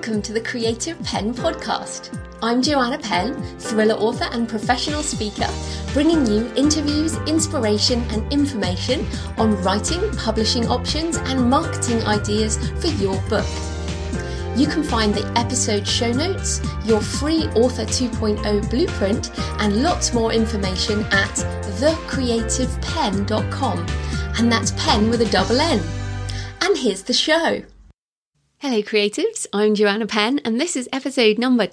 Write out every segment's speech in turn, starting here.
welcome to the Creative Penn podcast. I'm Joanna Penn, thriller author and professional speaker, bringing you interviews, inspiration and information on writing, publishing options and marketing ideas for your book. You can find the episode show notes, your free Author 2.0 blueprint and lots more information at thecreativepenn.com, and that's pen with a double N. And here's the show. Hello creatives, I'm Joanna Penn and this is episode number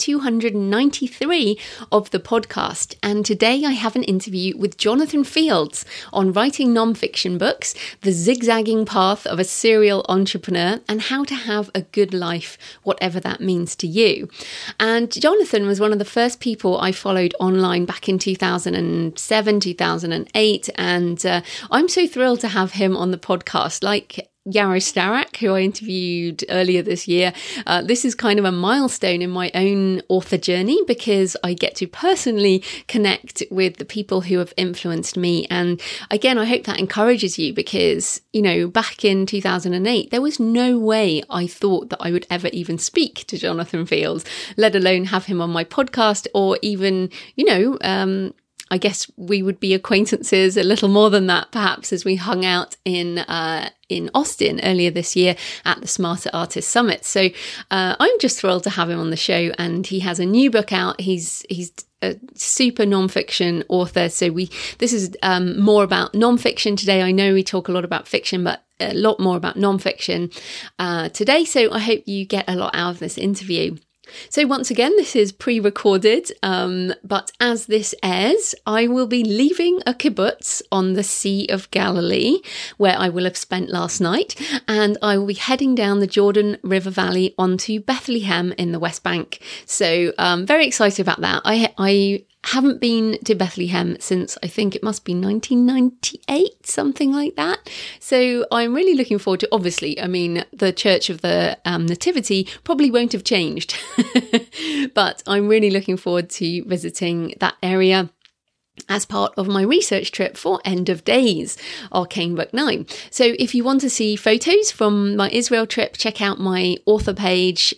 293 of the podcast, and today I have an interview with Jonathan Fields on writing non-fiction books, the zigzagging path of a serial entrepreneur and how to have a good life, whatever that means to you. And Jonathan was one of the first people I followed online back in 2007, 2008, and I'm so thrilled to have him on the podcast. Like Yarrow Starak, who I interviewed earlier this year. This is kind of a milestone in my own author journey because I get to personally connect with the people who have influenced me. And again, I hope that encourages you because, you know, back in 2008, there was no way I thought that I would ever even speak to Jonathan Fields, let alone have him on my podcast or even, you know, I guess we would be acquaintances a little more than that, perhaps, as we hung out in Austin earlier this year at the Smarter Artist Summit. So I'm just thrilled to have him on the show, and he has a new book out. He's a super non-fiction author. So this is more about non-fiction today. I know we talk a lot about fiction, but a lot more about non-fiction today. So I hope you get a lot out of this interview. So once again, this is pre-recorded, but as this airs, I will be leaving a kibbutz on the Sea of Galilee, where I will have spent last night, and I will be heading down the Jordan River Valley onto Bethlehem in the West Bank. So very excited about that. I haven't been to Bethlehem since I think it must be 1998, something like that. So I'm really looking forward to, obviously, I mean, the Church of the Nativity probably won't have changed, but I'm really looking forward to visiting that area as part of my research trip for End of Days, Arcane Book 9. So if you want to see photos from my Israel trip, check out my author page,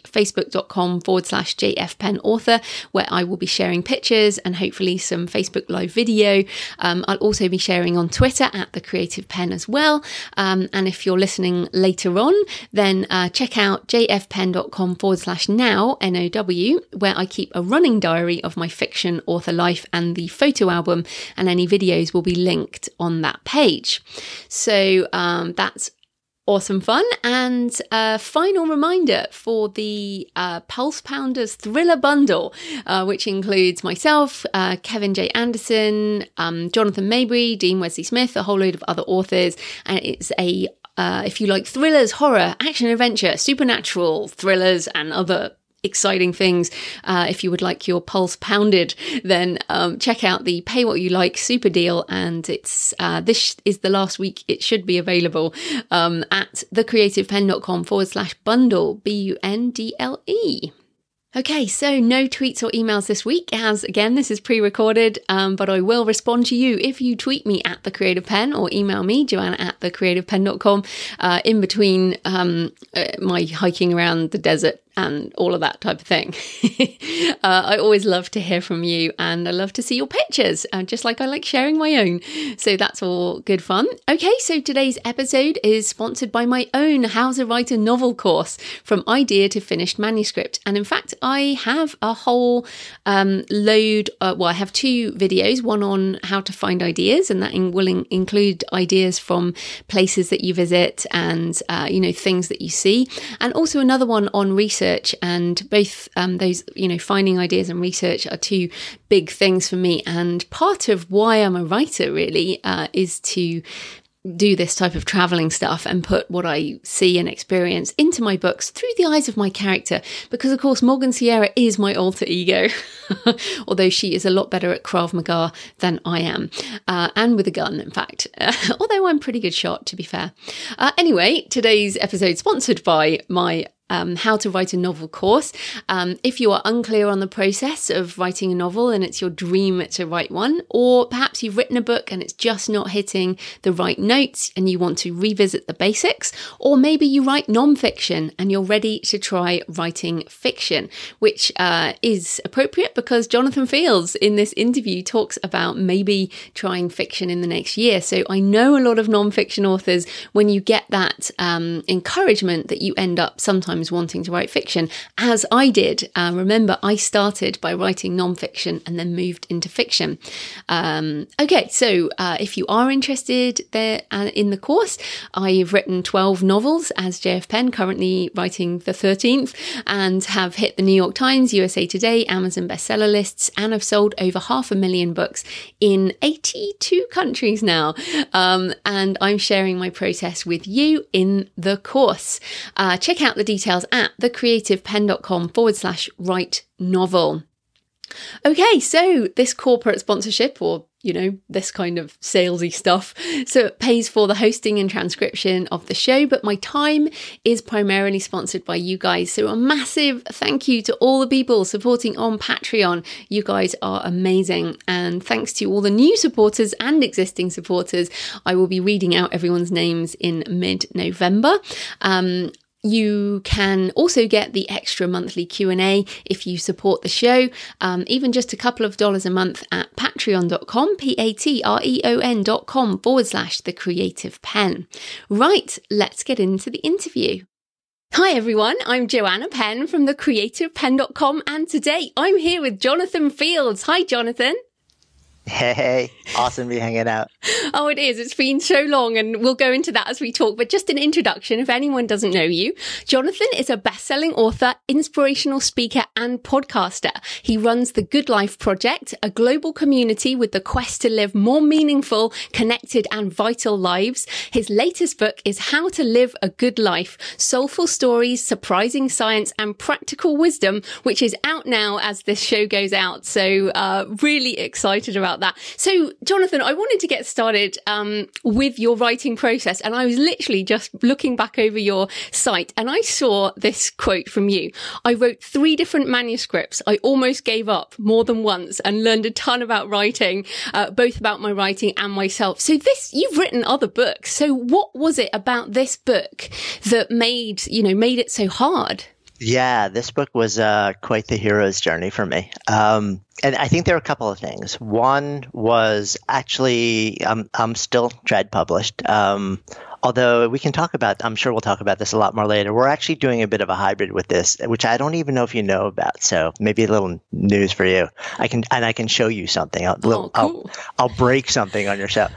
facebook.com/JFPennAuthor, where I will be sharing pictures and hopefully some Facebook Live video. I'll also be sharing on Twitter at The Creative Penn as well. And if you're listening later on, then check out jfpenn.com/now, NOW, where I keep a running diary of my fiction author life, and the photo album and any videos will be linked on that page. So that's awesome fun. And a final reminder for the Pulse Pounders Thriller Bundle, which includes myself, Kevin J. Anderson, Jonathan Mabry, Dean Wesley Smith, a whole load of other authors. And it's a, if you like thrillers, horror, action, adventure, supernatural thrillers and other exciting things. If you would like your pulse pounded, then check out the Pay What You Like super deal, and it's this is the last week it should be available at thecreativepenn.com/bundle, BUNDLE. Okay, so no tweets or emails this week, as again, this is pre-recorded, but I will respond to you if you tweet me at The Creative Penn or email me, Joanna at thecreativepenn.com, in between my hiking around the desert and all of that type of thing. I always love to hear from you, and I love to see your pictures, just like I like sharing my own. So that's all good fun. Okay, so today's episode is sponsored by my own How to Write a Novel course, from idea to finished manuscript. And in fact, I have a whole load, I have two videos, one on how to find ideas, and that will include ideas from places that you visit and, you know, things that you see, and also another one on research. And both those, you know, finding ideas and research are two big things for me. And part of why I'm a writer really is to do this type of traveling stuff and put what I see and experience into my books through the eyes of my character, because of course Morgan Sierra is my alter ego, although she is a lot better at Krav Maga than I am, and with a gun in fact, although I'm a pretty good shot to be fair. Anyway, today's episode sponsored by my How to Write a Novel course. If you are unclear on the process of writing a novel and it's your dream to write one, or perhaps you've written a book and it's just not hitting the right notes and you want to revisit the basics, or maybe you write non-fiction and you're ready to try writing fiction, which is appropriate because Jonathan Fields in this interview talks about maybe trying fiction in the next year. So I know a lot of non-fiction authors, when you get that encouragement, that you end up sometimes wanting to write fiction, as I did. Remember, I started by writing non-fiction and then moved into fiction. Okay, so if you are interested there in the course, I've written 12 novels as JF Penn, currently writing the 13th, and have hit the New York Times, USA Today, Amazon bestseller lists, and I've sold over 500,000 books in 82 countries now. And I'm sharing my process with you in the course. Check out the details at thecreativepenn.com/write novel. Okay, so this corporate sponsorship, or this kind of salesy stuff, so it pays for the hosting and transcription of the show, but my time is primarily sponsored by you guys. So a massive thank you to all the people supporting on Patreon. You guys are amazing. And thanks to all the new supporters and existing supporters. I will be reading out everyone's names in mid-November. You can also get the extra monthly Q&A if you support the show, even just a couple of dollars a month at patreon.com, patreon.com/thecreativepenn. Right, let's get into the interview. Hi everyone, I'm Joanna Penn from thecreativepenn.com, and today I'm here with Jonathan Fields. Hi Jonathan. Hey, awesome to be hanging out. Oh, it is. It's been so long, and we'll go into that as we talk. But just an introduction, if anyone doesn't know you, Jonathan is a best-selling author, inspirational speaker, and podcaster. He runs the Good Life Project, a global community with the quest to live more meaningful, connected, and vital lives. His latest book is How to Live a Good Life, Soulful Stories, Surprising Science, and Practical Wisdom, which is out now as this show goes out. So really excited about that. So, Jonathan, I wanted to get started with your writing process, and I was literally just looking back over your site and I saw this quote from you. I wrote 3 different manuscripts. I almost gave up more than once and learned a ton about writing, both about my writing and myself. So you've written other books. So what was it about this book that made it so hard? Yeah, this book was quite the hero's journey for me. And I think there are a couple of things. One was actually, I'm still trad published. Although we can talk about, I'm sure we'll talk about this a lot more later. We're actually doing a bit of a hybrid with this, which I don't even know if you know about. So maybe a little news for you. I can show you something. Cool. I'll break something on your show.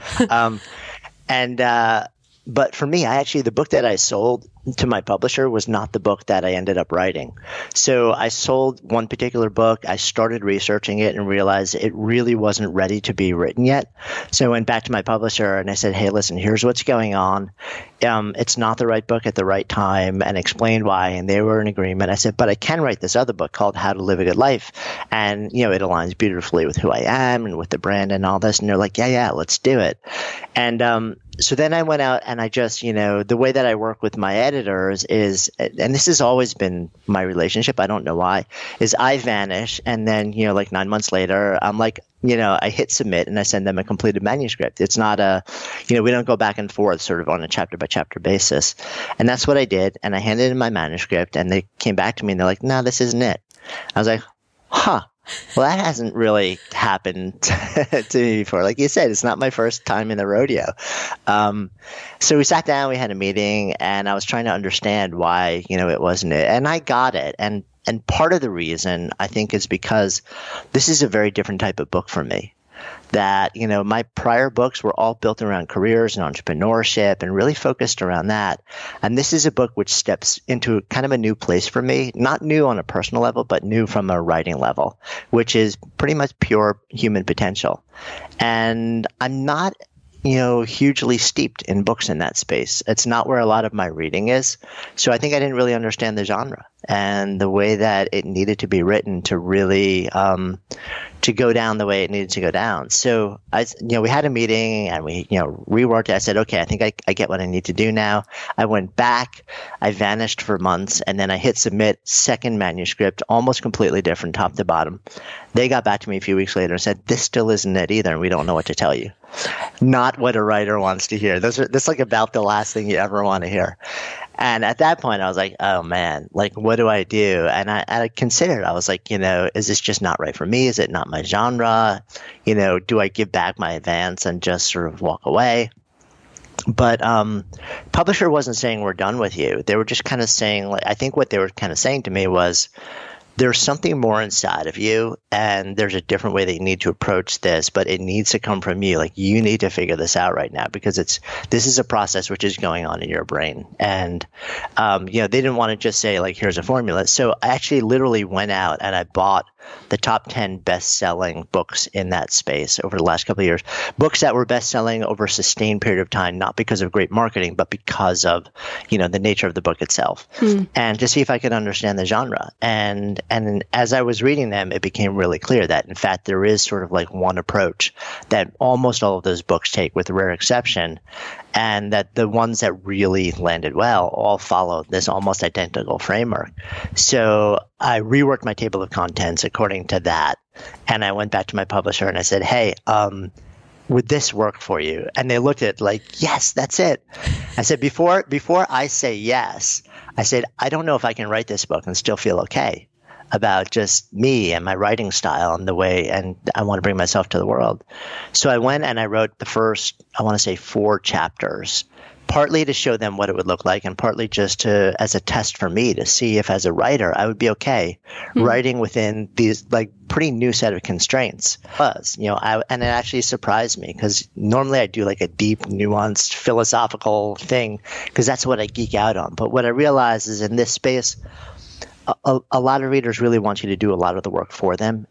But for me, the book that I sold to my publisher was not the book that I ended up writing. So I sold one particular book. I started researching it and realized it really wasn't ready to be written yet. So I went back to my publisher and I said, hey, listen, here's what's going on. It's not the right book at the right time, and explained why. And they were in agreement. I said, but I can write this other book called How to Live a Good Life. And, it aligns beautifully with who I am and with the brand and all this. And they're like, yeah, let's do it. And so then I went out and I just, the way that I work with my editors is, and this has always been my relationship, I don't know why, is I vanish. And then, like 9 months later, I'm like, I hit submit and I send them a completed manuscript. It's not we don't go back and forth sort of on a chapter by chapter basis. And that's what I did. And I handed in my manuscript and they came back to me and they're like, no, this isn't it. I was like, huh. Well, that hasn't really happened to me before. Like you said, it's not my first time in the rodeo. So we sat down, we had a meeting, and I was trying to understand why, it wasn't it. And I got it. And part of the reason, I think, is because this is a very different type of book for me. That, my prior books were all built around careers and entrepreneurship and really focused around that. And this is a book which steps into kind of a new place for me, not new on a personal level, but new from a writing level, which is pretty much pure human potential. And I'm not, hugely steeped in books in that space. It's not where a lot of my reading is. So I think I didn't really understand the genre and the way that it needed to be written to really to go down the way it needed to go down. So we had a meeting and we, reworked it. I said, okay, I think I get what I need to do now. I went back, I vanished for months, and then I hit submit, second manuscript, almost completely different, top to bottom. They got back to me a few weeks later and said, this still isn't it either, and we don't know what to tell you. Not what a writer wants to hear. That's like about the last thing you ever want to hear. And at that point, I was like, oh, man, like, what do I do? And I considered, I was like, is this just not right for me? Is it not my genre? Do I give back my advance and just sort of walk away? But publisher wasn't saying we're done with you. They were just kind of saying, I think what they were kind of saying to me was, there's something more inside of you, and there's a different way that you need to approach this, but it needs to come from you. Like, you need to figure this out right now, because this is a process which is going on in your brain. And, they didn't want to just say, like, here's a formula. So I actually literally went out and I bought the top 10 best-selling books in that space over the last couple of years. Books that were best-selling over a sustained period of time, not because of great marketing, but because of, the nature of the book itself. And to see if I could understand the genre. And as I was reading them, it became really clear that, in fact, there is sort of like one approach that almost all of those books take, with a rare exception, and that the ones that really landed well all followed this almost identical framework. So I reworked my table of contents according to that, and I went back to my publisher and I said, hey, would this work for you? And they looked at it like, yes, that's it. I said, before I say yes, I said, I don't know if I can write this book and still feel okay about just me and my writing style and the way, and I want to bring myself to the world. So I went and I wrote the first, I want to say 4 chapters, partly to show them what it would look like, and partly just as a test for me to see if, as a writer, I would be okay writing within these like pretty new set of constraints. And it actually surprised me, because normally I do like a deep, nuanced, philosophical thing, because that's what I geek out on. But what I realized is, in this space, a lot of readers really want you to do a lot of the work for them.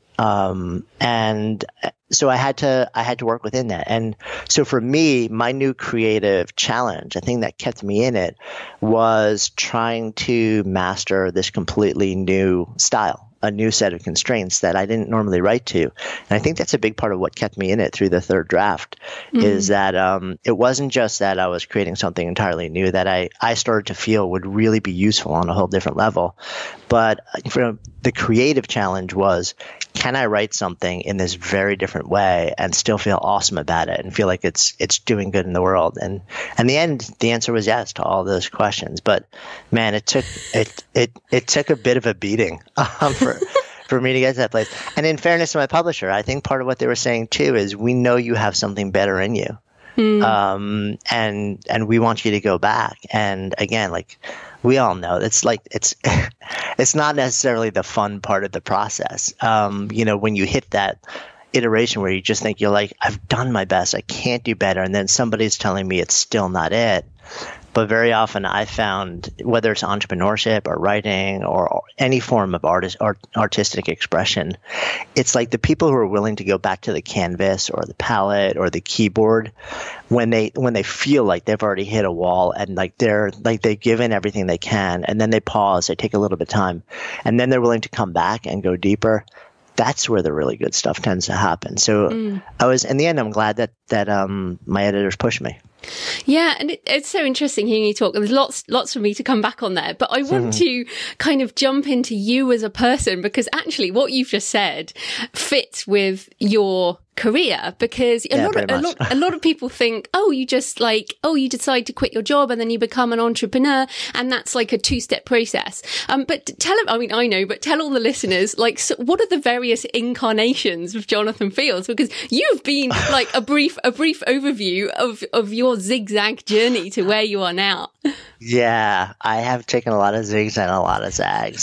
And so I had to work within that. And so for me, my new creative challenge, the thing that kept me in it, was trying to master this completely new style, a new set of constraints that I didn't normally write to. And I think that's a big part of what kept me in it through the third draft, is that it wasn't just that I was creating something entirely new that I started to feel would really be useful on a whole different level. But the creative challenge was, can I write something in this very different way and still feel awesome about it and feel like it's doing good in the world? And in the end, the answer was yes to all those questions. But man, it took a bit of a beating for me to get to that place. And in fairness to my publisher, I think part of what they were saying too is, we know you have something better in you. And we want you to go back. And again, like, we all know, it's not necessarily the fun part of the process. When you hit that iteration where you just think, you're like, I've done my best, I can't do better. And then somebody's telling me it's still not it. But very often I found, whether it's entrepreneurship or writing or any form of artistic expression, it's like the people who are willing to go back to the canvas or the palette or the keyboard when they feel like they've already hit a wall, and like they've given everything they can, and then they pause, they take a little bit of time, and then they're willing to come back and go deeper. That's where the really good stuff tends to happen. So in the end, I'm glad that my editors pushed me. Yeah, and it's so interesting hearing you talk. There's lots for me to come back on there, but I want to kind of jump into you as a person, because actually what you've just said fits with your career, because a lot of people think, you decide to quit your job and then you become an entrepreneur, and that's like a 2-step process. But tell all the listeners, like, so what are the various incarnations of Jonathan Fields? Because you've been like a brief overview of your zigzag journey to where you are now. Yeah, I have taken a lot of zigs and a lot of zags.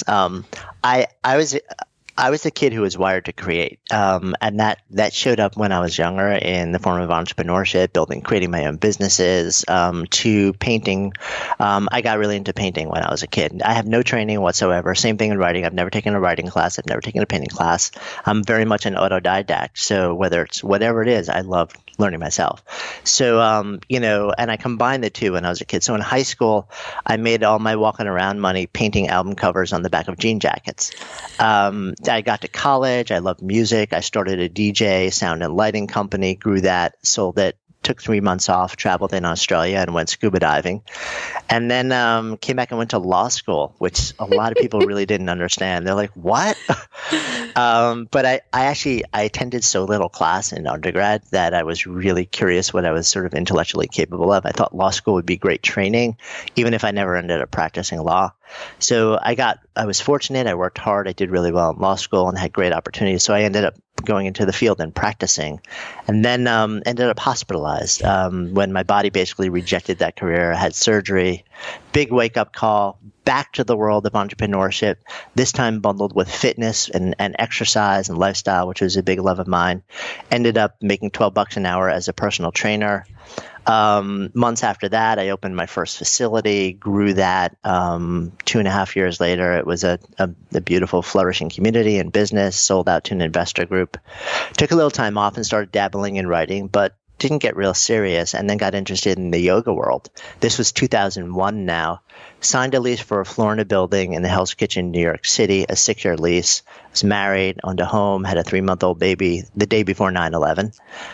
I was the kid who was wired to create, and that showed up when I was younger in the form of entrepreneurship, creating my own businesses, to painting. I got really into painting when I was a kid. I have no training whatsoever. Same thing in writing. I've never taken a writing class. I've never taken a painting class. I'm very much an autodidact. So whether it's whatever it is, I love learning myself. So, and I combined the two when I was a kid. So in high school, I made all my walking around money painting album covers on the back of jean jackets. I got to college. I loved music. I started a DJ sound and lighting company, grew that, sold it. Took 3 months off, traveled in Australia, and went scuba diving. And then came back and went to law school, which a lot of people really didn't understand. They're like, what? But I attended so little class in undergrad that I was really curious what I was sort of intellectually capable of. I thought law school would be great training, even if I never ended up practicing law. So I was fortunate. I worked hard. I did really well in law school and had great opportunities. So I ended up going into the field and practicing, and then ended up hospitalized when my body basically rejected that career. I had surgery, big wake-up call, back to the world of entrepreneurship, this time bundled with fitness and exercise and lifestyle, which was a big love of mine. Ended up making $12 an hour as a personal trainer. Months after that, I opened my first facility, grew that. 2.5 years later, it was a beautiful, flourishing community and business, sold out to an investor group. Took a little time off and started dabbling in writing, but didn't get real serious, and then got interested in the yoga world. This was 2001 now. Signed a lease for a floor in a building in the Hell's Kitchen, New York City, a 6-year lease. Was married, owned a home, had a 3-month-old baby the day before 9/11.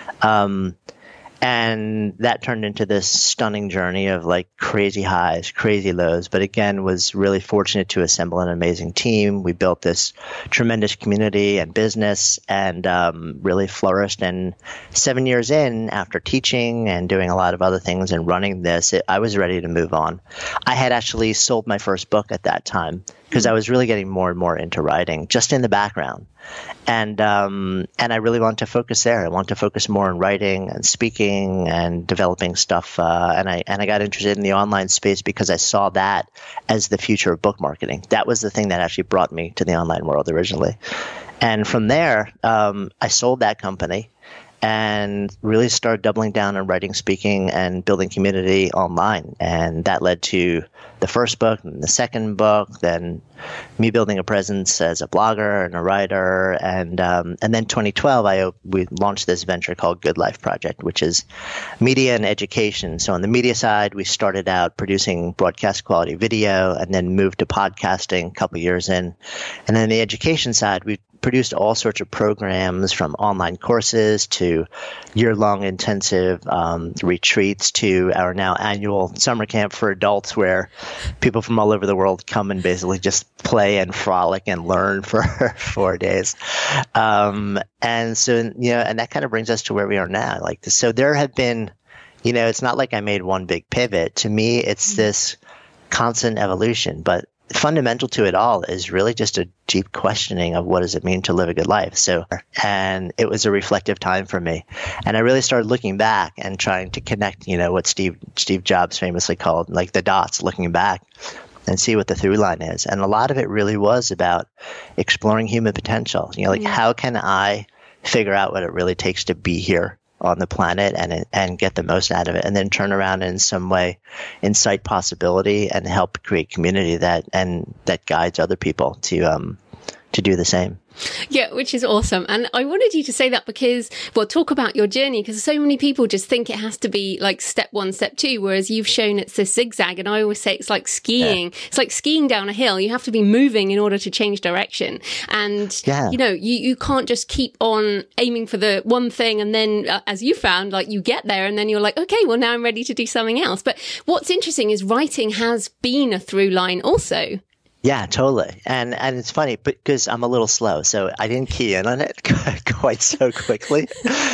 And that turned into this stunning journey of like crazy highs, crazy lows, but again, was really fortunate to assemble an amazing team. We built this tremendous community and business, and really flourished. And 7 years in, after teaching and doing a lot of other things and running this, I was ready to move on. I had actually sold my first book at that time because I was really getting more and more into writing, just in the background. And I really want to focus there. I want to focus more on writing and speaking and developing stuff. And I got interested in the online space because I saw that as the future of book marketing. That was the thing that actually brought me to the online world originally. And from there, I sold that company and really started doubling down on writing, speaking, and building community online. And that led to the first book and the second book, then me building a presence as a blogger and a writer. And then 2012, we launched this venture called Good Life Project, which is media and education. So on the media side, we started out producing broadcast quality video and then moved to podcasting a couple years in. And then the education side, we produced all sorts of programs, from online courses to year-long intensive retreats to our now annual summer camp for adults, where people from all over the world come and basically just play and frolic and learn for 4 days. And so, and that kind of brings us to where we are now. So there have been, it's not like I made one big pivot. To me, it's this constant evolution, but fundamental to it all is really just a deep questioning of what does it mean to live a good life. And it was a reflective time for me. And I really started looking back and trying to connect, what Steve Jobs famously called like the dots, looking back and see what the through line is. And a lot of it really was about exploring human potential. How can I figure out what it really takes to be here on the planet and get the most out of it, and then turn around and in some way incite possibility and help create community that guides other people to do the same. Yeah, which is awesome. And I wanted you to say that because, talk about your journey, because so many people just think it has to be like step 1, step 2, whereas you've shown it's this zigzag. And I always say it's like skiing. Yeah. It's like skiing down a hill. You have to be moving in order to change direction. And, you can't just keep on aiming for the one thing. And then as you found, like you get there and then you're like, okay, well now I'm ready to do something else. But what's interesting is writing has been a through line also. Yeah, totally. And it's funny because I'm a little slow, so I didn't key in on it quite so quickly.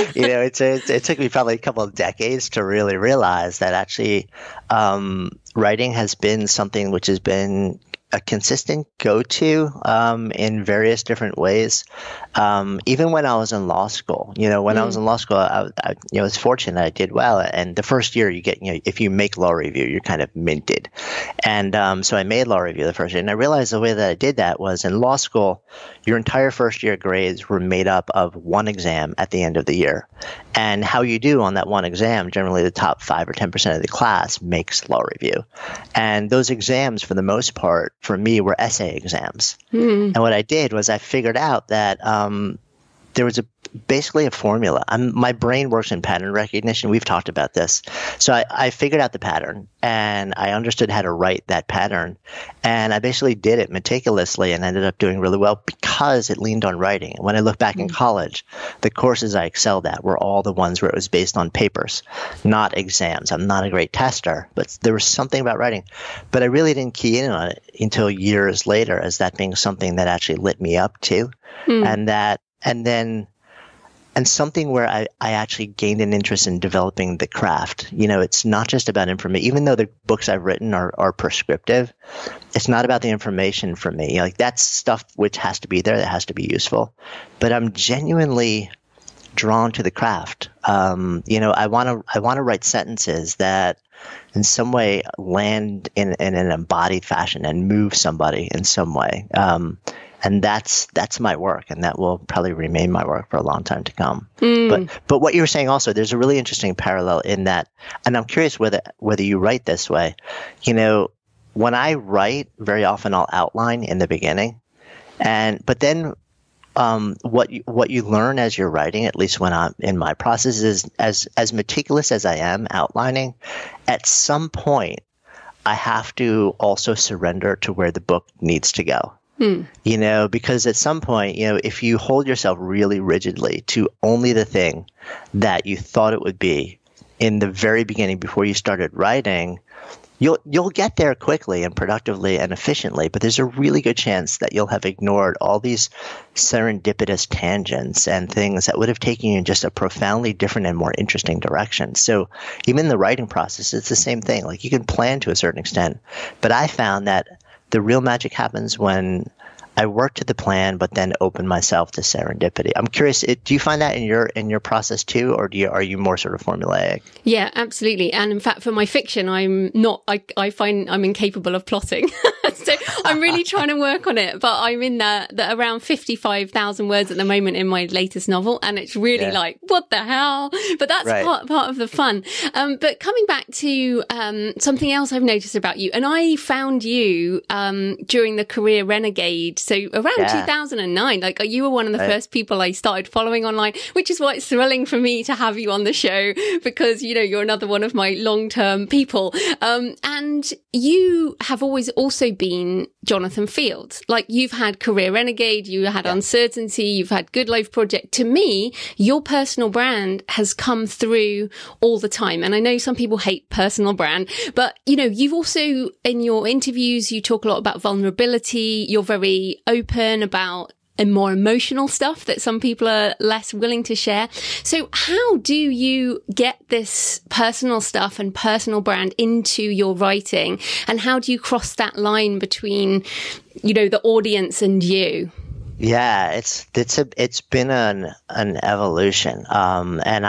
It took me probably a couple of decades to really realize that actually writing has been something which has been a consistent go-to in various different ways. Even when I was in law school, I was in law school, I was fortunate I did well. And the first year you get, if you make law review, you're kind of minted. And so I made law review the first year. And I realized the way that I did that was in law school, your entire first year grades were made up of one exam at the end of the year. And how you do on that one exam, generally the top 5 or 10% of the class makes law review. And those exams, for the most part, for me, were essay exams. Mm-hmm. And what I did was I figured out that there was basically a formula. My brain works in pattern recognition. We've talked about this. So I figured out the pattern, and I understood how to write that pattern. And I basically did it meticulously and ended up doing really well because it leaned on writing. And when I look back in college, the courses I excelled at were all the ones where it was based on papers, not exams. I'm not a great tester, but there was something about writing. But I really didn't key in on it until years later as that being something that actually lit me up too. And something where I actually gained an interest in developing the craft. It's not just about information. Even though the books I've written are prescriptive, it's not about the information for me. Like, that's stuff which has to be there, that has to be useful. But I'm genuinely drawn to the craft. I want to write sentences that in some way land in an embodied fashion and move somebody in some way. And that's my work, and that will probably remain my work for a long time to come. But what you were saying also, there's a really interesting parallel in that, and I'm curious whether you write this way. When I write, very often I'll outline in the beginning, but then what you learn as you're writing, at least when I'm in my process, is as meticulous as I am outlining, at some point I have to also surrender to where the book needs to go. Because at some point, if you hold yourself really rigidly to only the thing that you thought it would be in the very beginning before you started writing, you'll get there quickly and productively and efficiently, but there's a really good chance that you'll have ignored all these serendipitous tangents and things that would have taken you in just a profoundly different and more interesting direction. So even in the writing process, it's the same thing. Like, you can plan to a certain extent, but I found that the real magic happens when I work to the plan, but then open myself to serendipity. I'm curious, do you find that in your process too, or are you more sort of formulaic? Yeah, absolutely. And in fact, for my fiction, I'm not. I find I'm incapable of plotting, so I'm really trying to work on it. But I'm in the around 55,000 words at the moment in my latest novel, and it's really like, what the hell? But that's part of the fun. But coming back to something else I've noticed about you, and I found you during the Career Renegade. So around 2009, like, you were one of the first people I started following online, which is why it's thrilling for me to have you on the show, because, you're another one of my long-term people. And you have always also been Jonathan Field. Like, you've had Career Renegade, you had Uncertainty, you've had Good Life Project. To me, your personal brand has come through all the time. And I know some people hate personal brand, but, you've also, in your interviews, you talk a lot about vulnerability. You're very open about more emotional stuff that some people are less willing to share. So how do you get this personal stuff and personal brand into your writing? And how do you cross that line between, the audience and you? Yeah, it's been an evolution. And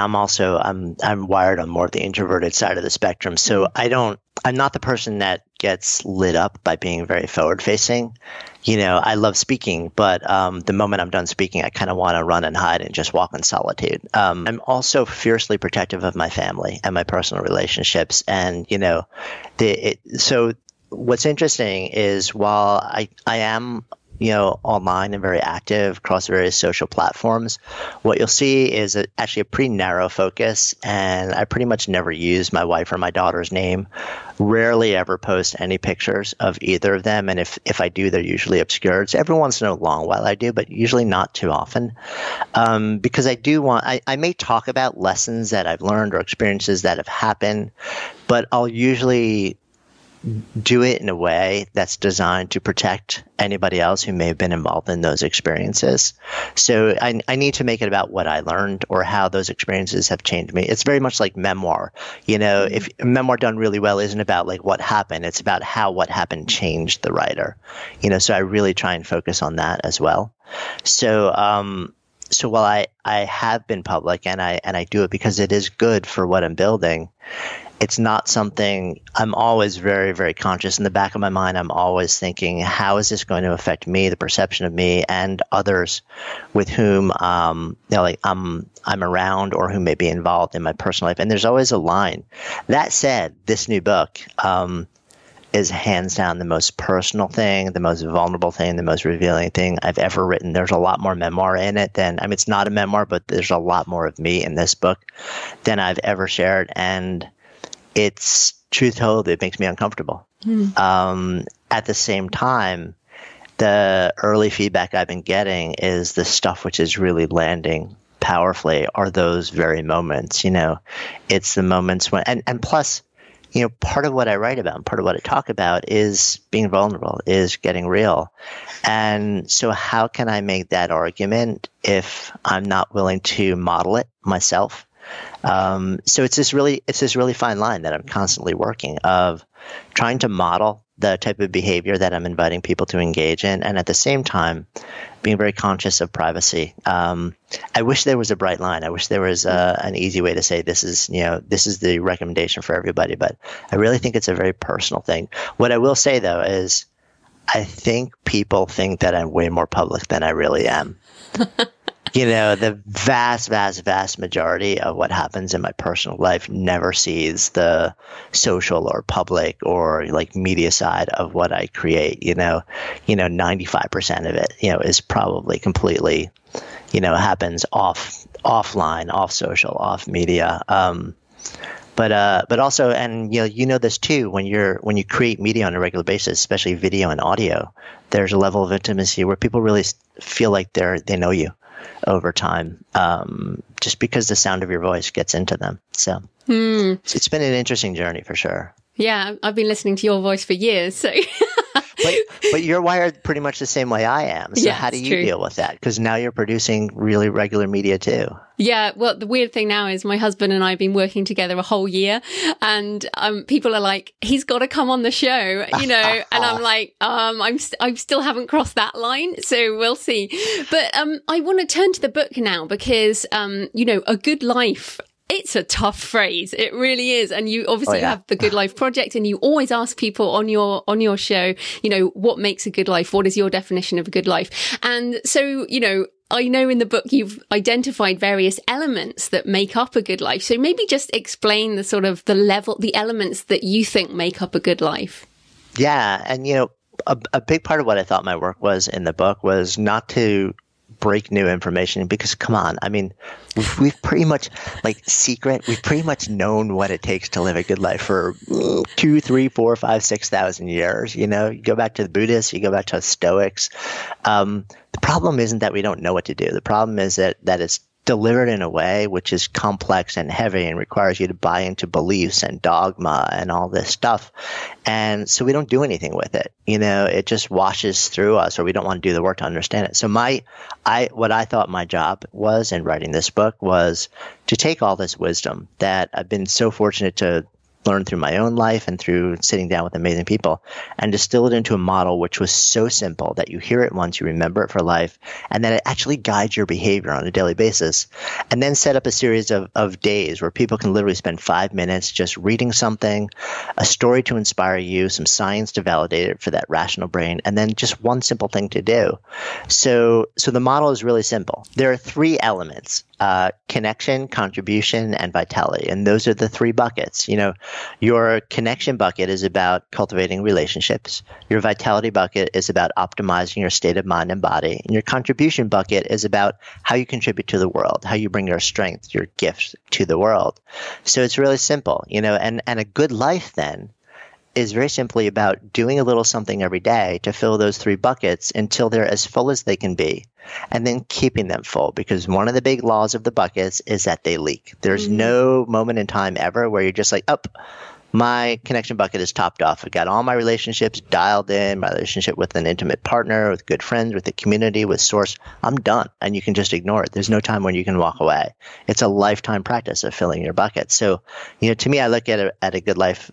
I'm wired on more of the introverted side of the spectrum. So I'm not the person that gets lit up by being very forward facing. I love speaking, but the moment I'm done speaking, I kind of want to run and hide and just walk in solitude. I'm also fiercely protective of my family and my personal relationships. And, so what's interesting is, while I am online and very active across various social platforms, what you'll see is actually a pretty narrow focus. And I pretty much never use my wife or my daughter's name, rarely ever post any pictures of either of them. And if I do, they're usually obscured. So every once in a long while I do, but usually not too often. Because I may talk about lessons that I've learned or experiences that have happened, but I'll usually do it in a way that's designed to protect anybody else who may have been involved in those experiences. So I need to make it about what I learned or how those experiences have changed me. It's very much like memoir. If a memoir done really well isn't about like what happened, it's about how what happened changed the writer. So I really try and focus on that as well. So while I have been public and I do it because it is good for what I'm building, it's not something I'm always very, very conscious. In the back of my mind, I'm always thinking, how is this going to affect me, the perception of me, and others with whom I'm around or who may be involved in my personal life. And there's always a line. That said, this new book, is hands down the most personal thing, the most vulnerable thing, the most revealing thing I've ever written. There's a lot more memoir in it than, I mean, it's not a memoir, but there's a lot more of me in this book than I've ever shared. And it's, truth told, it makes me uncomfortable. At the same time, the early feedback I've been getting is the stuff which is really landing powerfully are those very moments. It's the moments when, and plus, part of what I write about, part of what I talk about is being vulnerable, is getting real. And so how can I make that argument if I'm not willing to model it myself? So it's this really fine line that I'm constantly working of trying to model the type of behavior that I'm inviting people to engage in, and at the same time, being very conscious of privacy. I wish there was a bright line. I wish there was an easy way to say this is the recommendation for everybody, but I really think it's a very personal thing. What I will say though is I think people think that I'm way more public than I really am. The vast majority of what happens in my personal life never sees the social or public or like media side of what I create. 95% of it, is probably completely, happens offline, off social, off media. But also, and this too, when you create media on a regular basis, especially video and audio, there's a level of intimacy where people really feel like they know you over time, just because the sound of your voice gets into them. So it's been an interesting journey for sure. Yeah, I've been listening to your voice for years. So, but you're wired pretty much the same way I am. So yeah, how do you deal with that? Because now you're producing really regular media too. Yeah, well, the weird thing now is my husband and I have been working together a whole year, and people are like, he's got to come on the show, and I'm like, I still haven't crossed that line, so we'll see. But I want to turn to the book now because, a good life. It's a tough phrase. It really is. And you obviously have the Good Life Project, and you always ask people on your show, what makes a good life? What is your definition of a good life? And so, I know in the book you've identified various elements that make up a good life. So maybe just explain the sort of the elements that you think make up a good life. Yeah. And, a big part of what I thought my work was in the book was not to break new information, because come on, I mean, we've pretty much we've pretty much known what it takes to live a good life for 2, 3, 4, 5, 6,000 years. You go back to the Buddhists, you go back to the Stoics. The problem isn't that we don't know what to do. The problem is that it's delivered in a way which is complex and heavy and requires you to buy into beliefs and dogma and all this stuff. And so we don't do anything with it. It just washes through us, or we don't want to do the work to understand it. So what I thought my job was in writing this book was to take all this wisdom that I've been so fortunate to learn through my own life and through sitting down with amazing people, and distill it into a model which was so simple that you hear it once, you remember it for life, and that it actually guides your behavior on a daily basis. And then set up a series of days where people can literally spend 5 minutes just reading something, a story to inspire you, some science to validate it for that rational brain, and then just one simple thing to do. So the model is really simple. There are 3 elements: connection, contribution, and vitality. And those are the 3 buckets. Your connection bucket is about cultivating relationships. Your vitality bucket is about optimizing your state of mind and body. And your contribution bucket is about how you contribute to the world, how you bring your strength, your gifts to the world. So it's really simple, and a good life then is very simply about doing a little something every day to fill those 3 buckets until they're as full as they can be, and then keeping them full, because one of the big laws of the buckets is that they leak. There's no moment in time ever where you're just like, my connection bucket is topped off. I've got all my relationships dialed in, my relationship with an intimate partner, with good friends, with the community, with source. I'm done. And you can just ignore it. There's no time when you can walk away. It's a lifetime practice of filling your bucket. So, to me, I look at a good life,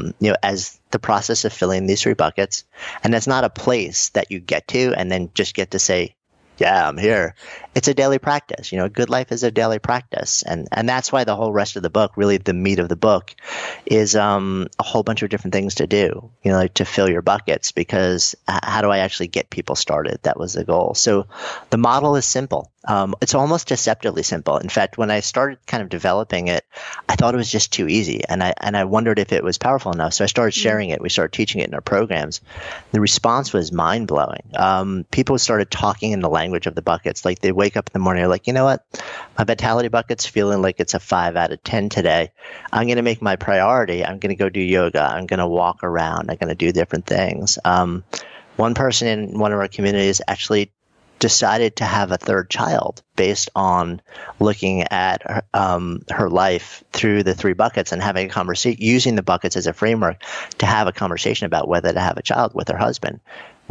as the process of filling these 3 buckets. And that's not a place that you get to and then just get to say, yeah, I'm here. It's a daily practice. A good life is a daily practice. And that's why the whole rest of the book, really the meat of the book, is a whole bunch of different things to do, to fill your buckets, because how do I actually get people started? That was the goal. So the model is simple. It's almost deceptively simple. In fact, when I started kind of developing it, I thought it was just too easy, and I wondered if it was powerful enough. So I started sharing it. We started teaching it in our programs. The response was mind blowing. People started talking in the language of the buckets. Like they wake up in the morning, they're like, you know what, my vitality bucket's feeling like it's a 5 out of 10 today. I'm going to make my priority. I'm going to go do yoga. I'm going to walk around. I'm going to do different things. One person in one of our communities actually decided to have a third child based on looking at her life through the 3 buckets and having a conversation, using the buckets as a framework to have a conversation about whether to have a child with her husband,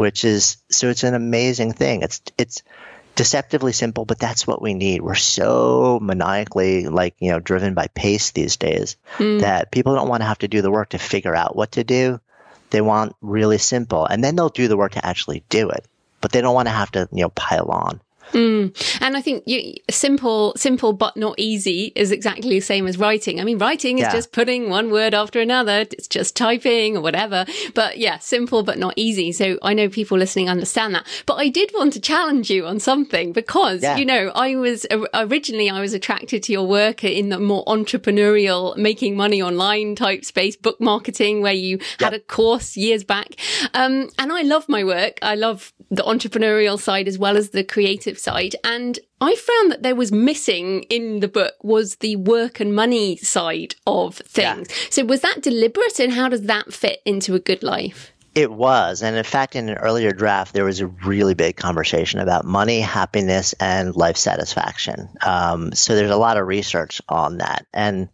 so it's an amazing thing. It's deceptively simple, but that's what we need. We're so maniacally driven by pace these days that people don't want to have to do the work to figure out what to do. They want really simple, and then they'll do the work to actually do it. But they don't want to have to, pile on. And I think simple but not easy is exactly the same as writing. I mean, writing is just putting one word after another. It's just typing or whatever. But yeah, simple but not easy. So I know people listening understand that. But I did want to challenge you on something because, I was attracted to your work in the more entrepreneurial, making money online type space, book marketing, where you had a course years back. And I love my work. I love the entrepreneurial side as well as the creative side. And I found that there was missing in the book was the work and money side of things. Yeah. So was that deliberate, and how does that fit into a good life? It was. And in fact, in an earlier draft, there was a really big conversation about money, happiness, and life satisfaction. So there's a lot of research on that. And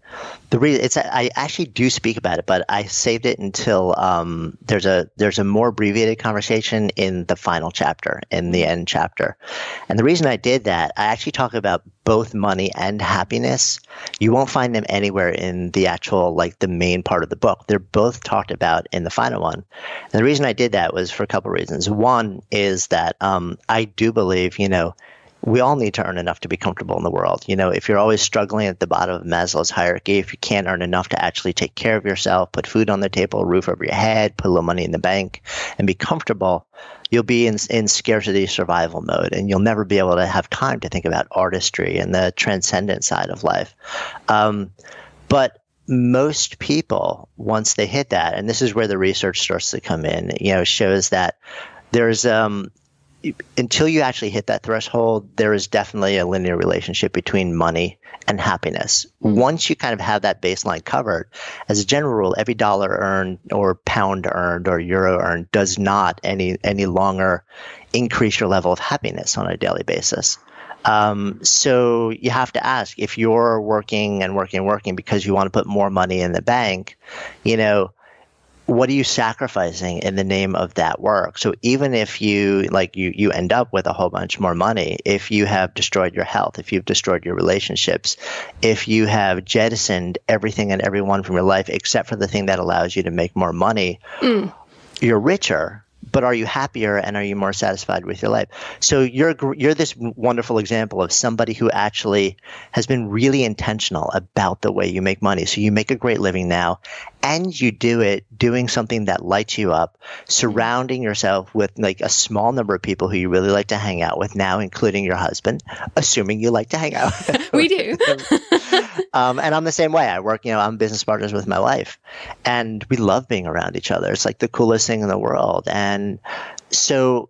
I actually do speak about it, but I saved it until there's a more abbreviated conversation in the final chapter, in the end chapter. And the reason I did that, I actually talk about both money and happiness. You won't find them anywhere in the actual, the main part of the book. They're both talked about in the final one. And the reason I did that was for a couple of reasons. One is that I do believe, we all need to earn enough to be comfortable in the world. If you're always struggling at the bottom of Maslow's hierarchy, if you can't earn enough to actually take care of yourself, put food on the table, a roof over your head, put a little money in the bank, and be comfortable, you'll be in scarcity survival mode, and you'll never be able to have time to think about artistry and the transcendent side of life. But most people, once they hit that, and this is where the research starts to come in, shows that there's until you actually hit that threshold, there is definitely a linear relationship between money and happiness. Once you kind of have that baseline covered, as a general rule, every dollar earned or pound earned or euro earned does not any longer increase your level of happiness on a daily basis. So you have to ask, if you're working because you want to put more money in the bank, what are you sacrificing in the name of that work? So even if you end up with a whole bunch more money, if you have destroyed your health, if you've destroyed your relationships, if you have jettisoned everything and everyone from your life except for the thing that allows you to make more money, you're richer. But are you happier, and are you more satisfied with your life? So you're this wonderful example of somebody who actually has been really intentional about the way you make money. So you make a great living now, and you do it doing something that lights you up, surrounding yourself with a small number of people who you really like to hang out with now, including your husband, assuming you like to hang out with him. We do. And I'm the same way. I work, I'm business partners with my wife, and we love being around each other. It's the coolest thing in the world. And so,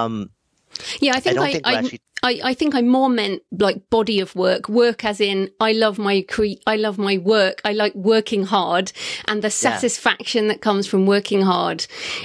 I think I more meant body of work as in I love my work. I like working hard and the satisfaction that comes from working hard.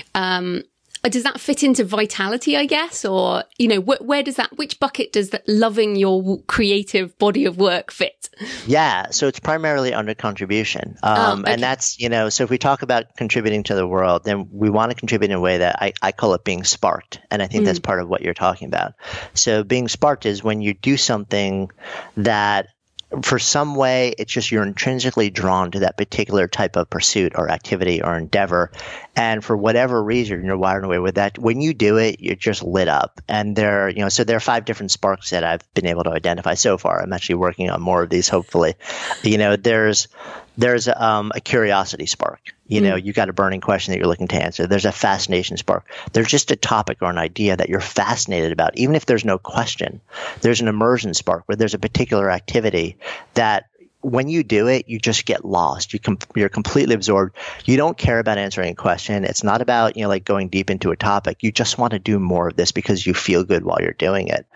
Does that fit into vitality, I guess? Or, where does which bucket does that loving your creative body of work fit? Yeah. So it's primarily under contribution. Okay. And that's, so if we talk about contributing to the world, then we want to contribute in a way that I call it being sparked. And I think that's part of what you're talking about. So being sparked is when you do something that for some way, it's just you're intrinsically drawn to that particular type of pursuit or activity or endeavor. And for whatever reason, you're wired away with that. When you do it, you're just lit up. And so there are 5 different sparks that I've been able to identify so far. I'm actually working on more of these, hopefully. There's There's a curiosity spark. You got a burning question that you're looking to answer. There's a fascination spark. There's just a topic or an idea that you're fascinated about. Even if there's no question, there's an immersion spark where there's a particular activity that when you do it, you just get lost. You're completely absorbed. You don't care about answering a question. It's not about, like going deep into a topic. You just want to do more of this because you feel good while you're doing it.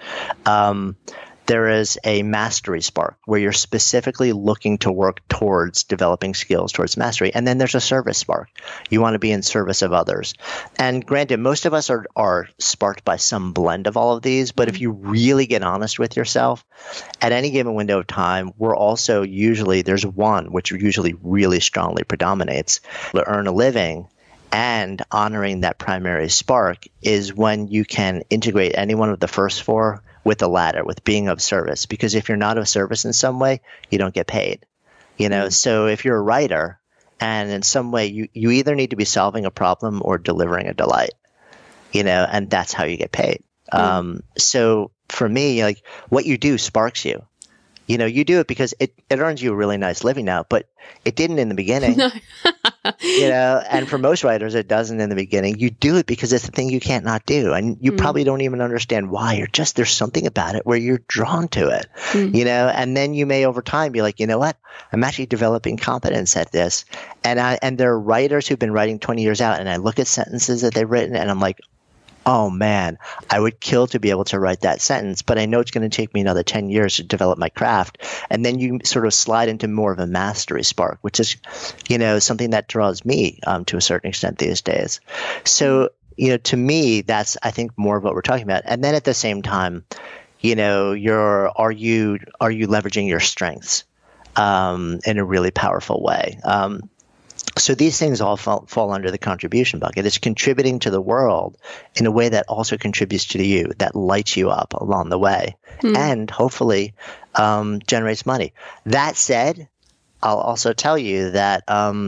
There is a mastery spark where you're specifically looking to work towards developing skills towards mastery. And then there's a service spark. You want to be in service of others. And granted, most of us are sparked by some blend of all of these. But if you really get honest with yourself, at any given window of time, we're also usually, there's one which usually really strongly predominates. To earn a living and honoring that primary spark is when you can integrate any one of the first four with the latter, with being of service. Because if you're not of service in some way, you don't get paid. So if you're a writer and in some way you either need to be solving a problem or delivering a delight, and that's how you get paid. So for me, like what you do sparks you. You do it because it earns you a really nice living now, but it didn't in the beginning. No. And for most writers, it doesn't in the beginning. You do it because it's the thing you can't not do. And you probably don't even understand why. There's something about it where you're drawn to it, and then you may over time be like, you know what? I'm actually developing competence at this. And there are writers who've been writing 20 years out, and I look at sentences that they've written and I'm like, oh man, I would kill to be able to write that sentence, but I know it's going to take me another 10 years to develop my craft. And then you sort of slide into more of a mastery spark, which is, something that draws me to a certain extent these days. So, to me, that's, I think, more of what we're talking about. And then at the same time, are you leveraging your strengths in a really powerful way? So these things all fall under the contribution bucket. It's contributing to the world in a way that also contributes to you, that lights you up along the way, and hopefully generates money. That said, I'll also tell you that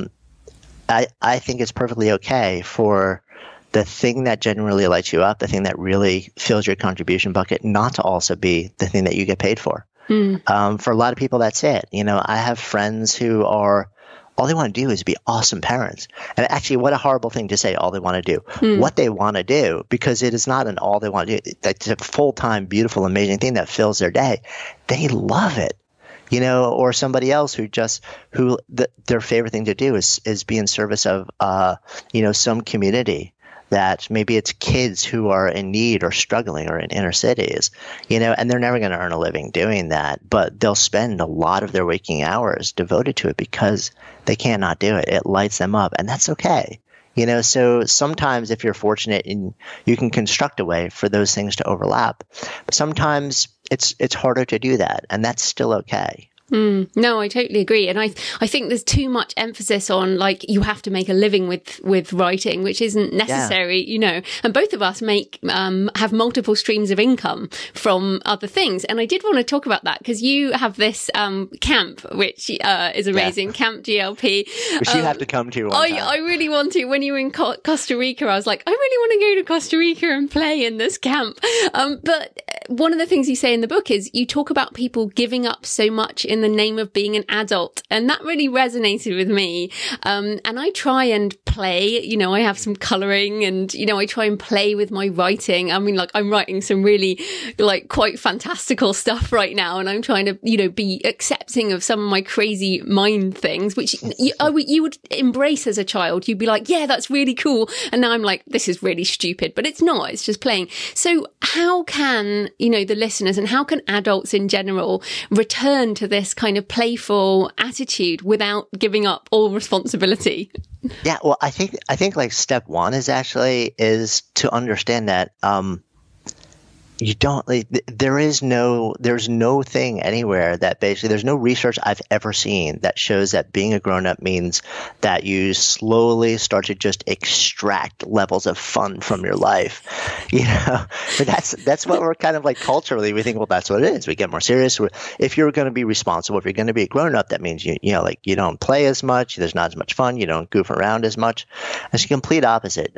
I think it's perfectly okay for the thing that genuinely lights you up, the thing that really fills your contribution bucket, not to also be the thing that you get paid for. For a lot of people, that's it. I have friends who are all they want to do is be awesome parents. And actually, what a horrible thing to say, all they want to do. What they want to do, because it is not an all they want to do. It's a full-time, beautiful, amazing thing that fills their day. They love it. Or somebody else their favorite thing to do is be in service of, some community that maybe it's kids who are in need or struggling or in inner cities, and they're never going to earn a living doing that, but they'll spend a lot of their waking hours devoted to it because they cannot do it. It lights them up, and that's okay. So sometimes if you're fortunate and you can construct a way for those things to overlap, but sometimes it's harder to do that, and that's still okay. No, I totally agree. And I think there's too much emphasis on like you have to make a living with writing, which isn't necessary, and both of us have multiple streams of income from other things. And I did want to talk about that because you have this camp, which is amazing, Camp GLP. Which you have to come to. I really want to. When you were in Costa Rica, I was like, I really want to go to Costa Rica and play in this camp. But one of the things you say in the book is you talk about people giving up so much in the name of being an adult. And that really resonated with me. And I try and play, I have some coloring and, I try and play with my writing. I mean, like I'm writing some really like quite fantastical stuff right now. And I'm trying to, be accepting of some of my crazy mind things, which you would embrace as a child. You'd be like, yeah, that's really cool. And now I'm like, this is really stupid, but it's not, it's just playing. So how can, the listeners and how can adults in general return to this kind of playful attitude without giving up all responsibility? Yeah, well, I think like step one is to understand that you don't there's no thing anywhere that basically there's no research I've ever seen that shows that being a grown-up means that you slowly start to just extract levels of fun from your life. But that's what we're kind of like culturally we think, well, that's what it is. We get more serious. If you're going to be responsible, if you're going to be a grown-up, that means you don't play as much, there's not as much fun, you don't goof around as much. It's the complete opposite.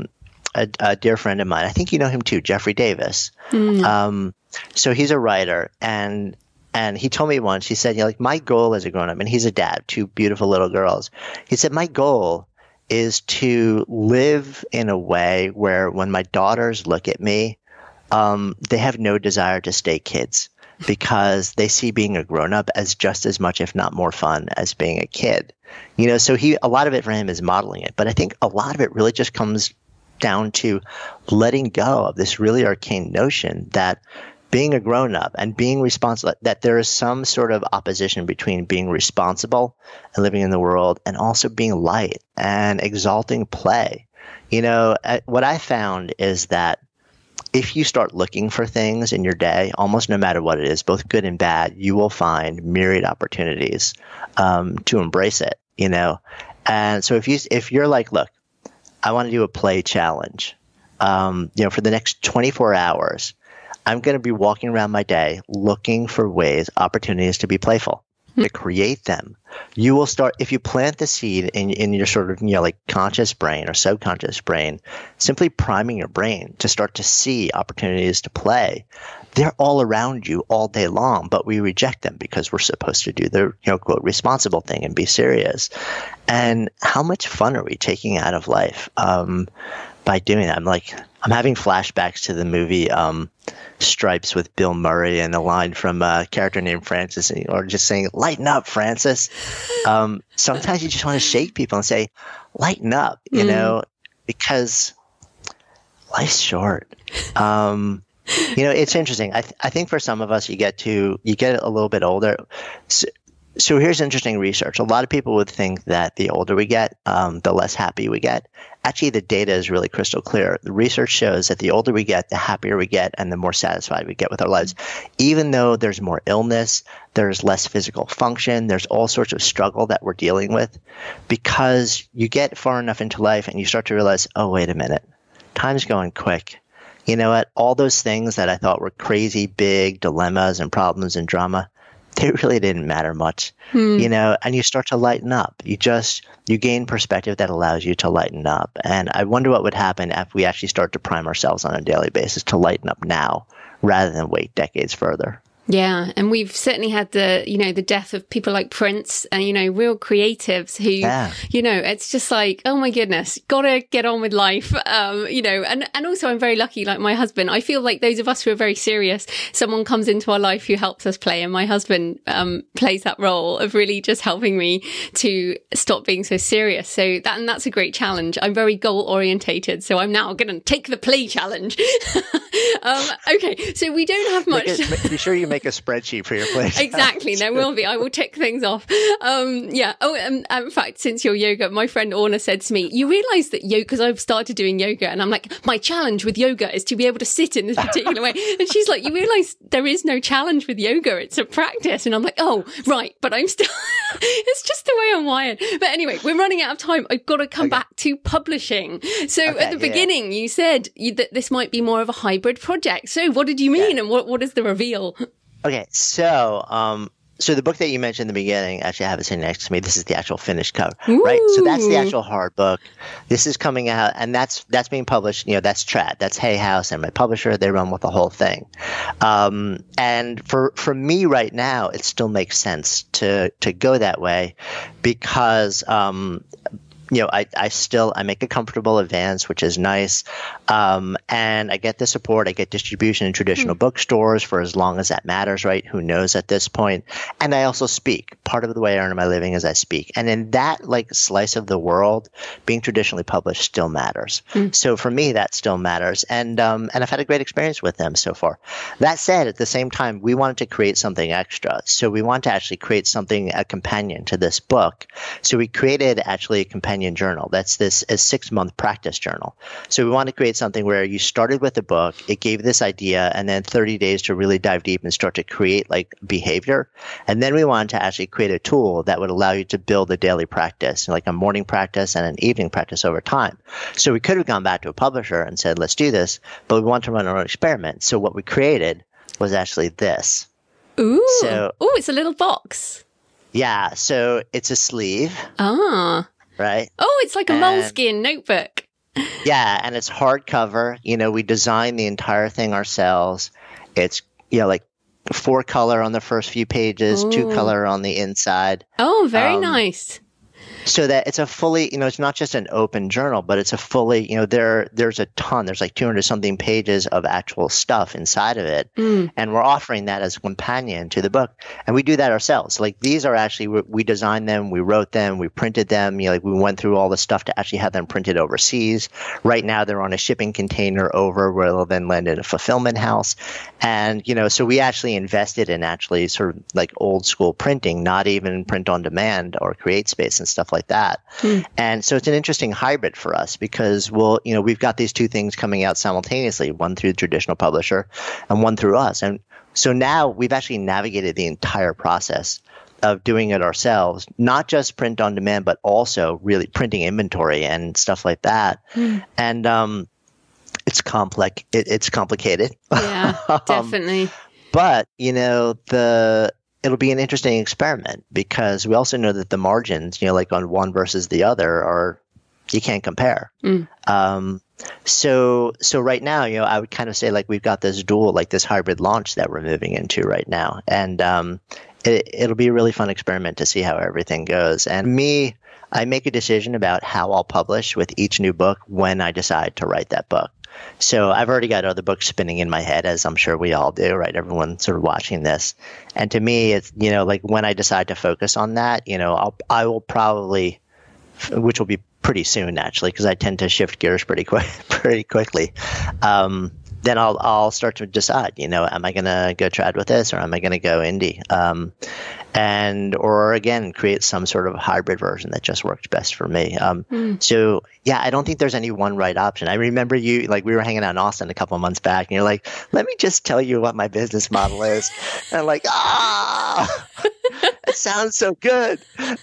A dear friend of mine, I think you know him too, Jeffrey Davis. So he's a writer, and And he told me once, he said, like my goal as a grown up, and he's a dad, two beautiful little girls. He said, my goal is to live in a way where when my daughters look at me, they have no desire to stay kids because they see being a grown up as just as much, if not more fun as being a kid. So a lot of it for him is modeling it. But I think a lot of it really just comes down to letting go of this really arcane notion that being a grown up and being responsible, that there is some sort of opposition between being responsible and living in the world and also being light and exalting play. What I found is that if you start looking for things in your day, almost no matter what it is, both good and bad, you will find myriad opportunities to embrace it, And so if you're like, look, I want to do a play challenge, for the next 24 hours, I'm going to be walking around my day looking for opportunities to be playful, to create them. You will start, if you plant the seed in your sort of, like conscious brain or subconscious brain, simply priming your brain to start to see opportunities to play. They're all around you all day long, but we reject them because we're supposed to do the, quote, responsible thing and be serious. And how much fun are we taking out of life by doing that? I'm having flashbacks to the movie Stripes with Bill Murray and a line from a character named Francis, or just saying, lighten up, Francis. Sometimes you just want to shake people and say, lighten up, because life's short. It's interesting. I think for some of us, you get a little bit older. So here's interesting research. A lot of people would think that the older we get, the less happy we get. Actually, the data is really crystal clear. The research shows that the older we get, the happier we get, and the more satisfied we get with our lives. Even though there's more illness, there's less physical function, there's all sorts of struggle that we're dealing with, because you get far enough into life and you start to realize, oh, wait a minute, time's going quick. You know what? All those things that I thought were crazy big dilemmas and problems and drama, they really didn't matter much, and you start to lighten up. You gain perspective that allows you to lighten up. And I wonder what would happen if we actually start to prime ourselves on a daily basis to lighten up now rather than wait decades further. Yeah, and we've certainly had the death of people like Prince and, real creatives who, it's just like, oh my goodness, gotta get on with life. And also I'm very lucky, like my husband, I feel like those of us who are very serious, someone comes into our life who helps us play. And my husband, plays that role of really just helping me to stop being so serious. So that's a great challenge. I'm very goal orientated. So I'm now going to take the play challenge. Okay. So we don't have much. Be sure you make a spreadsheet for your play. Exactly. There will be. I will tick things off. Yeah. Oh, in fact, since your yoga, my friend Orna said to me, you realize that yoga, because I've started doing yoga, and I'm like, my challenge with yoga is to be able to sit in this particular way. And she's like, you realize there is no challenge with yoga. It's a practice. And I'm like, oh, right. But I'm still, it's just the way I'm wired. But anyway, we're running out of time. I've got to come back to publishing. So at the beginning, you said that this might be more of a hybrid project. So what did you mean? And what is the reveal? Okay, so the book that you mentioned in the beginning, actually I have it sitting next to me. This is the actual finished cover, right? So that's the actual hard book. This is coming out, and that's being published. That's Trad, that's Hay House, and my publisher. They run with the whole thing. And for me right now, it still makes sense to go that way because I make a comfortable advance, which is nice. And I get the support. I get distribution in traditional bookstores for as long as that matters, right? Who knows at this point? And I also speak. Part of the way I earn my living is I speak. And in that slice of the world, being traditionally published still matters. So for me, that still matters. And I've had a great experience with them so far. That said, at the same time, we wanted to create something extra. So we want to actually create a companion to this book. So we created actually a companion journal. That's a 6-month practice journal. So we want to create something where you started with a book, it gave this idea, and then 30 days to really dive deep and start to create behavior. And then we wanted to actually create a tool that would allow you to build a daily practice, like a morning practice and an evening practice over time. So we could have gone back to a publisher and said, let's do this, but we want to run our own experiment. So what we created was actually this. Ooh, it's a little box. Yeah, so it's a sleeve. Ah. Right? Oh, it's like a Moleskine notebook. Yeah, and it's hardcover. We designed the entire thing ourselves. It's 4 color on the first few pages, 2 color on the inside. Oh, very nice. So that it's a fully, it's not just an open journal, but it's a fully, there's a ton, there's like 200 something pages of actual stuff inside of it. And we're offering that as a companion to the book. And we do that ourselves. Like these are actually, we designed them, we wrote them, we printed them, like we went through all the stuff to actually have them printed overseas. Right now they're on a shipping container over where they'll then land in a fulfillment house. And, so we actually invested in actually sort of like old school printing, not even print on demand or CreateSpace and stuff like that. And so it's an interesting hybrid for us because we've got these two things coming out simultaneously, one through the traditional publisher and one through us. And so now we've actually navigated the entire process of doing it ourselves, not just print on demand, but also really printing inventory and stuff like that. And it's complex. It's complicated. Yeah, definitely. But, it'll be an interesting experiment because we also know that the margins, like on one versus the other you can't compare. So right now, I would kind of say like we've got this dual, like this hybrid launch that we're moving into right now. And it'll be a really fun experiment to see how everything goes. And I make a decision about how I'll publish with each new book when I decide to write that book. So I've already got other books spinning in my head, as I'm sure we all do, right? Everyone sort of watching this. And to me, it's, like when I decide to focus on that, I will probably, which will be pretty soon actually, because I tend to shift gears pretty quickly. Then I'll start to decide, am I going to go trad with this or am I going to go indie? Or again, create some sort of hybrid version that just works best for me. So yeah, I don't think there's any one right option. I remember we were hanging out in Austin a couple of months back and you're like, let me just tell you what my business model is. And I'm like, it sounds so good.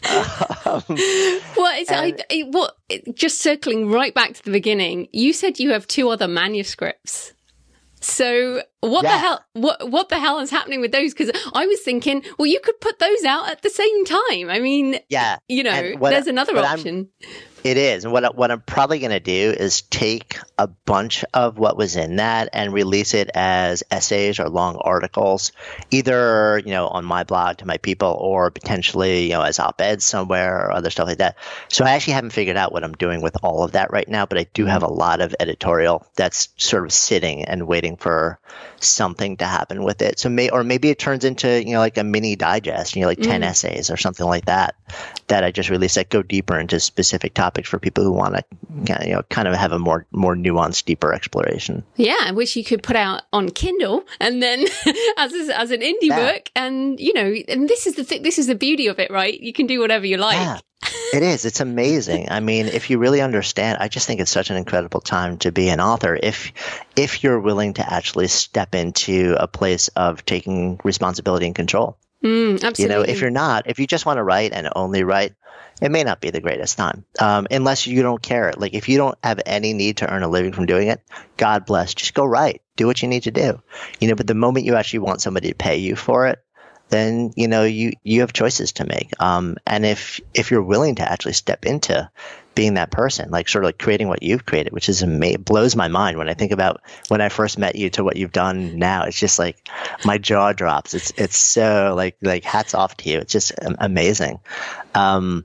Just circling right back to the beginning, you said you have 2 other manuscripts. So what the hell is happening with those? Because I was thinking, well, you could put those out at the same time. I mean, there's another option. It is. And what I'm probably going to do is take a bunch of what was in that and release it as essays or long articles, either, on my blog to my people or potentially, as op-eds somewhere or other stuff like that. So I actually haven't figured out what I'm doing with all of that right now, but I do have a lot of editorial that's sort of sitting and waiting for something to happen with it. So maybe it turns into, like a mini digest, like 10 essays or something like that I just released that go deeper into specific topics for people who want to, kind of have a more nuanced, deeper exploration. Yeah, which you could put out on Kindle and then as an indie book. And, and this is the thing, this is the beauty of it, right? You can do whatever you like. Yeah. It is. It's amazing. I mean, if you really understand, I just think it's such an incredible time to be an author. If you're willing to actually step into a place of taking responsibility and control. Absolutely. If you just want to write and only write, it may not be the greatest time, unless you don't care. Like if you don't have any need to earn a living from doing it, God bless, just go write, do what you need to do. But the moment you actually want somebody to pay you for it, then, you have choices to make. And if you're willing to actually step into being that person, like sort of like creating what you've created, which is amazing, blows my mind when I think about when I first met you to what you've done now. It's just like my jaw drops. It's so like hats off to you. It's just amazing. And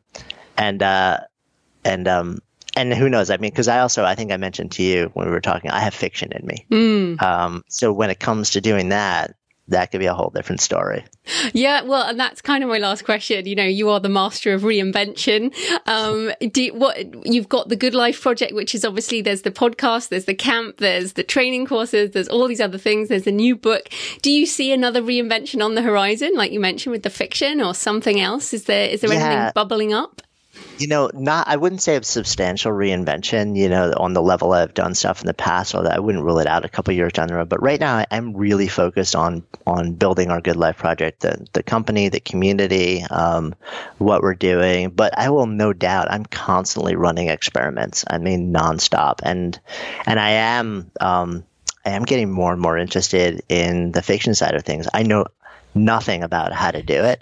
who knows? I mean, because I think I mentioned to you when we were talking, I have fiction in me. So when it comes to doing that could be a whole different story. Yeah, well, and that's kind of my last question. You are the master of reinvention. You've got the Good Life Project, which is obviously there's the podcast, there's the camp, there's the training courses, there's all these other things. There's a new book. Do you see another reinvention on the horizon, like you mentioned with the fiction or something else? Is there anything bubbling up? I wouldn't say a substantial reinvention, on the level I've done stuff in the past, although I wouldn't rule it out a couple of years down the road. But right now I'm really focused on building our Good Life Project, the company, the community, what we're doing. But I will no doubt, I'm constantly running experiments. I mean, nonstop. And I am getting more and more interested in the fiction side of things. I know nothing about how to do it.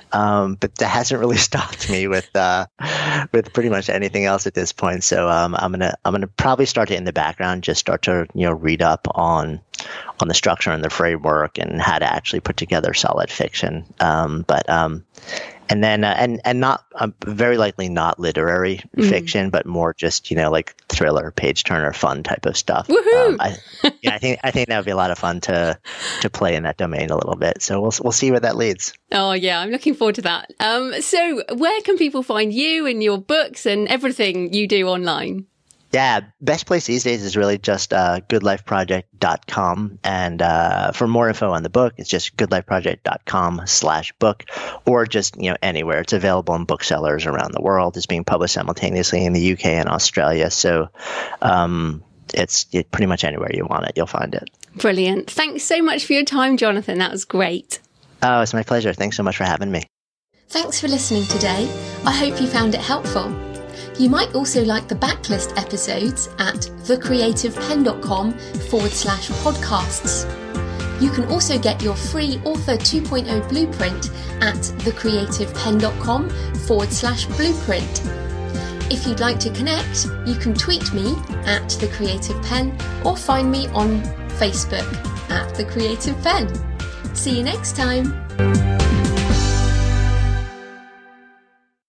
but that hasn't really stopped me with pretty much anything else at this point. So I'm gonna probably start it in the background, just start to read up on the structure and the framework and how to actually put together solid fiction. And then and not very likely not literary fiction, but more just like thriller, page turner, fun type of stuff. Woohoo! I think that would be a lot of fun to play in that domain a little bit. So we'll see where that leads. Oh yeah, I'm looking forward to that. So where can people find you and your books and everything you do online? Yeah, best place these days is really just goodlifeproject.com. And for more info on the book, it's just goodlifeproject.com/book, or just anywhere. It's available in booksellers around the world. It's being published simultaneously in the UK and Australia. So it's pretty much anywhere you want it, you'll find it. Brilliant. Thanks so much for your time, Jonathan. That was great. Oh, it's my pleasure. Thanks so much for having me. Thanks for listening today. I hope you found it helpful. You might also like the backlist episodes at thecreativeben.com/podcasts. You can also get your free Author 2.0 blueprint at thecreativeben.com/blueprint. If you'd like to connect, you can tweet me at The Creative Pen or find me on Facebook at The Creative Pen. See you next time.